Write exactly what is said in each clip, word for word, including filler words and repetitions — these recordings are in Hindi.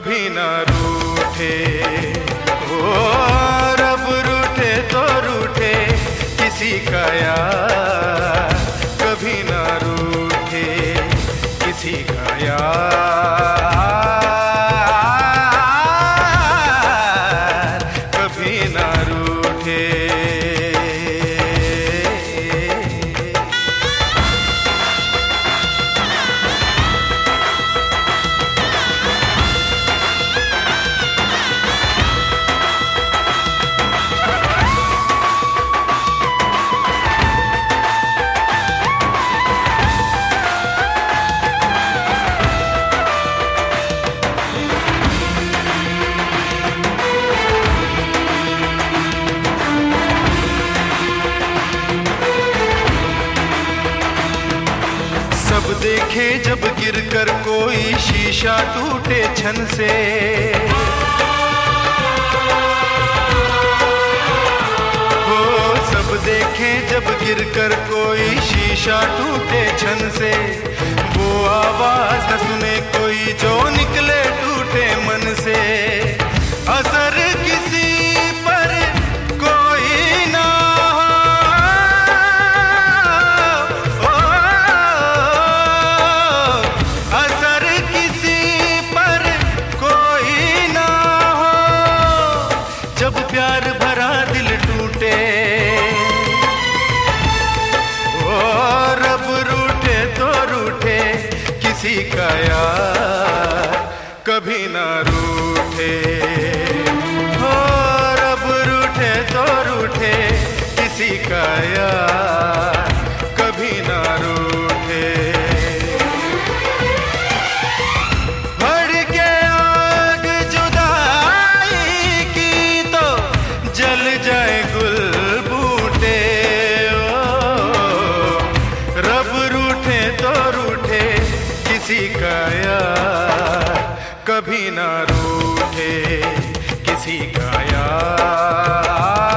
कभी ना रूठे। ओ रब रूठे तो रूठे किसी का यार, कभी ना रूठे किसी का यार, कभी ना रूठे। सब देखे जब गिरकर कोई शीशा टूटे छन से, हो सब देखे जब गिरकर कोई शीशा टूटे छन से, वो आवाज न सुने कोई जो निकले टूटे मन से। असर किसी पर कोई ना प्यार भरा दिल टूटे, ओ रब रूठे तो रूठे किसी का यार, कभी ना रूठे। ओ रब रूठे तो रूठे किसी का यार, कभी ना रूठे। जाए गुल बूटे, ओ रब रूठे तो रूठे किसी का यार, कभी ना रूठे किसी का यार,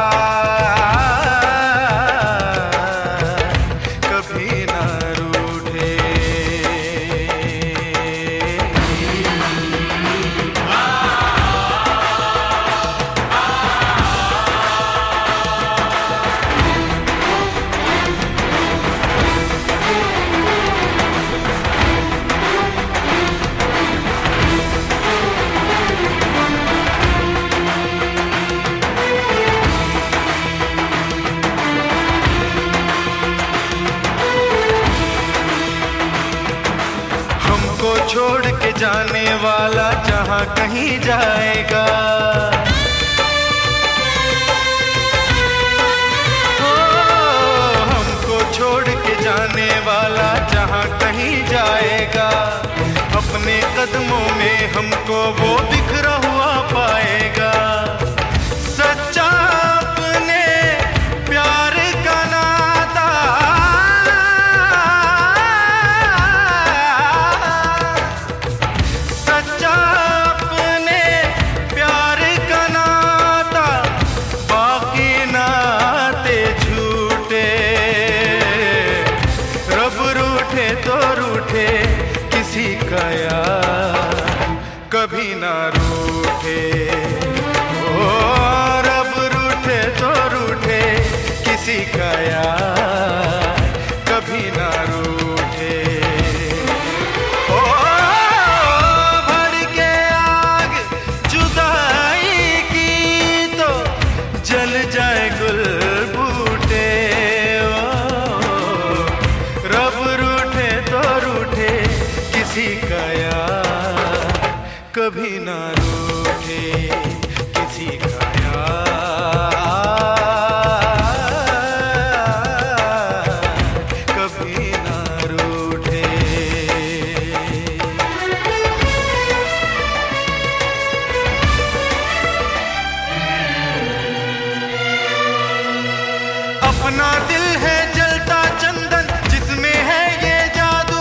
कभी ना रूठे। को छोड़ के जाने वाला जहां कहीं जाएगा, ओ हमको छोड़ के जाने वाला जहां कहीं जाएगा, अपने कदमों में हमको वो बिखरा हुआ पाएगा। सच्चा अपने प्यार का नाता, तो रूठे किसी का यार, कभी ना रूठे। ओ रब रूठे तो रूठे किसी का यार, कभी ना रूठे। ओ भड़के आग जुदाई की तो जल जाए गुल बूटे, रब रूठे तो रूठे किसी का यार, कभी ना रूठे किसी का यार, कभी ना रूठे। अपना दिल है जलता चंदन जिसमें है ये जादू,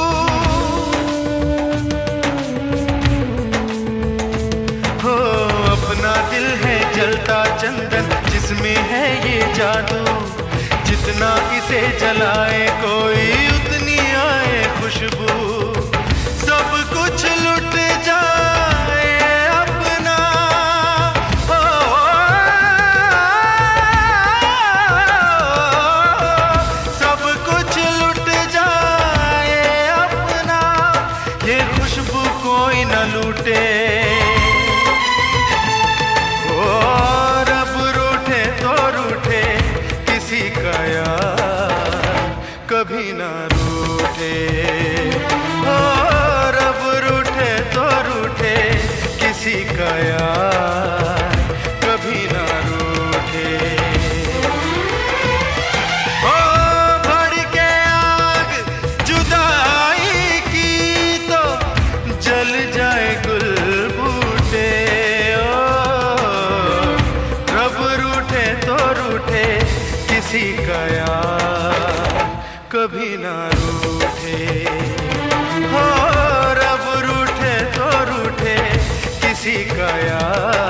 हो अपना दिल है जलता चंदन जिसमें है ये जादू। जितना इसे जलाए कोई उतनी आए खुशबू, सब कुछ लुट जाए कभी ना रूठे। ओ रब रूठे तो रूठे किसी का यार कभी ना रूठे। ओ भड़के आग जुदाई की तो जल जाए गुल बूटे। ओ रब रूठे तो रूठे किसी का यार कभी ना रूठे। हो रब रूठे तो रूठे किसी का यार